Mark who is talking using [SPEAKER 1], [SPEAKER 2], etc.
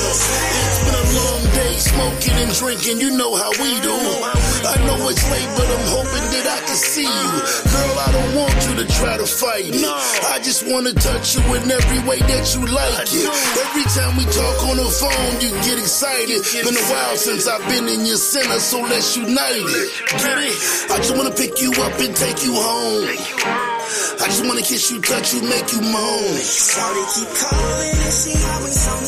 [SPEAKER 1] It's been a long day, smoking and drinking, you know how we do. I know it's late, but I'm hoping that I can see you. Girl, I don't want you to try to fight it. I just want to touch you in every way that you like it. Every time we talk on the phone, you get excited. Been a while since I've been in your center, so let's unite it. Get it? I just want to pick you up and take you home. I just wanna kiss you, touch you, make you moan.
[SPEAKER 2] Shawty keep calling and she always on the